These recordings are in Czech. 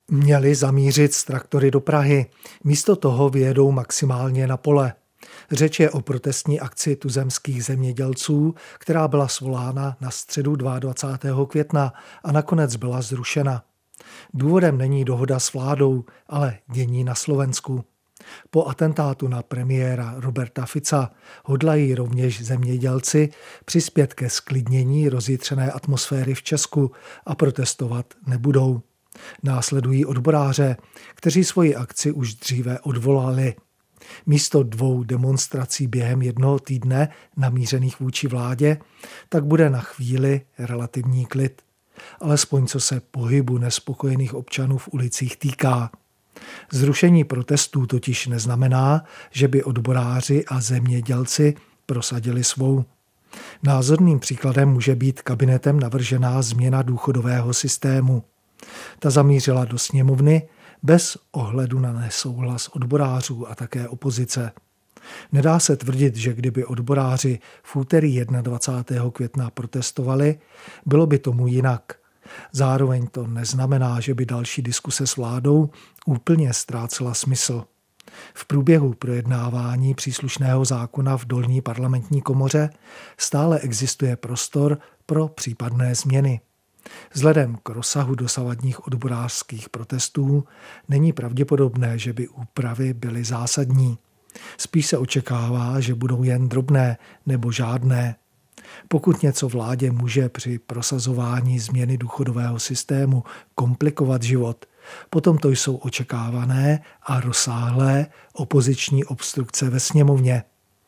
Měli zamířit s traktory do Prahy. Místo toho vyjedou maximálně na pole. Řeč je o protestní akci tuzemských zemědělců, která byla svolána na středu 22. května a nakonec byla zrušena. Důvodem není dohoda s vládou, ale dění na Slovensku. Po atentátu na premiéra Roberta Fica hodlají rovněž zemědělci přispět ke zklidnění rozjitřené atmosféry v Česku a protestovat nebudou. Následují odboráře, kteří svoji akci už dříve odvolali. Místo 2 demonstrací během 1 týdne namířených vůči vládě, tak bude na chvíli relativní klid. Alespoň co se pohybu nespokojených občanů v ulicích týká. Zrušení protestů totiž neznamená, že by odboráři a zemědělci prosadili svou. Názorným příkladem může být kabinetem navržená změna důchodového systému. Ta zamířila do sněmovny bez ohledu na nesouhlas odborářů a také opozice. Nedá se tvrdit, že kdyby odboráři v úterý 21. května protestovali, bylo by tomu jinak. Zároveň to neznamená, že by další diskuse s vládou úplně ztrácela smysl. V průběhu projednávání příslušného zákona v dolní parlamentní komoře stále existuje prostor pro případné změny. Vzhledem k rozsahu dosavadních odborářských protestů není pravděpodobné, že by úpravy byly zásadní. Spíš se očekává, že budou jen drobné nebo žádné. Pokud něco vládě může při prosazování změny důchodového systému komplikovat život, potom to jsou očekávané a rozsáhlé opoziční obstrukce ve sněmovně.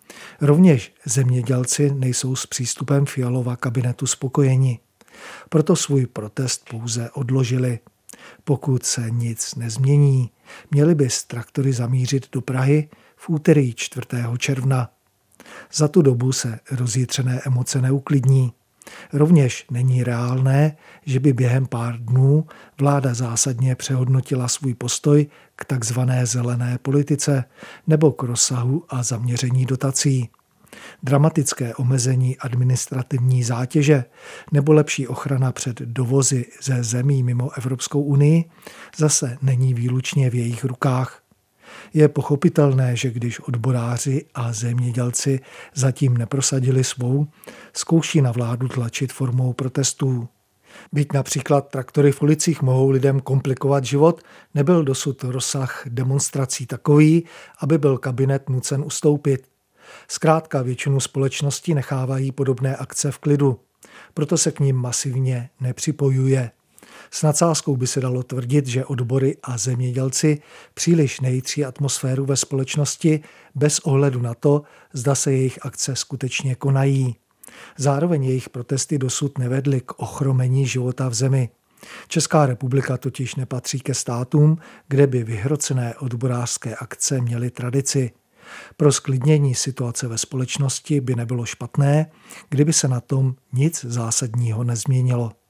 Rovněž zemědělci nejsou s přístupem Fialova kabinetu spokojeni. Proto svůj protest pouze odložili. Pokud se nic nezmění, měli by s traktory zamířit do Prahy v úterý 4. června. Za tu dobu se rozjitřené emoce neuklidní. Rovněž není reálné, že by během pár dnů vláda zásadně přehodnotila svůj postoj k takzvané zelené politice nebo k rozsahu a zaměření dotací. Dramatické omezení administrativní zátěže nebo lepší ochrana před dovozy ze zemí mimo Evropskou unii zase není výlučně v jejich rukách. Je pochopitelné, že když odboráři a zemědělci zatím neprosadili svou, zkouší na vládu tlačit formou protestů. Byť například traktory v ulicích mohou lidem komplikovat život, nebyl dosud rozsah demonstrací takový, aby byl kabinet nucen ustoupit. Zkrátka většinu společnosti nechávají podobné akce v klidu, proto se k nim masivně nepřipojuje. S nadsázkou by se dalo tvrdit, že odbory a zemědělci příliš nejitří atmosféru ve společnosti bez ohledu na to, zda se jejich akce skutečně konají. Zároveň jejich protesty dosud nevedly k ochromení života v zemi. Česká republika totiž nepatří ke státům, kde by vyhrocené odborářské akce měly tradici. Pro zklidnění situace ve společnosti by nebylo špatné, kdyby se na tom nic zásadního nezměnilo.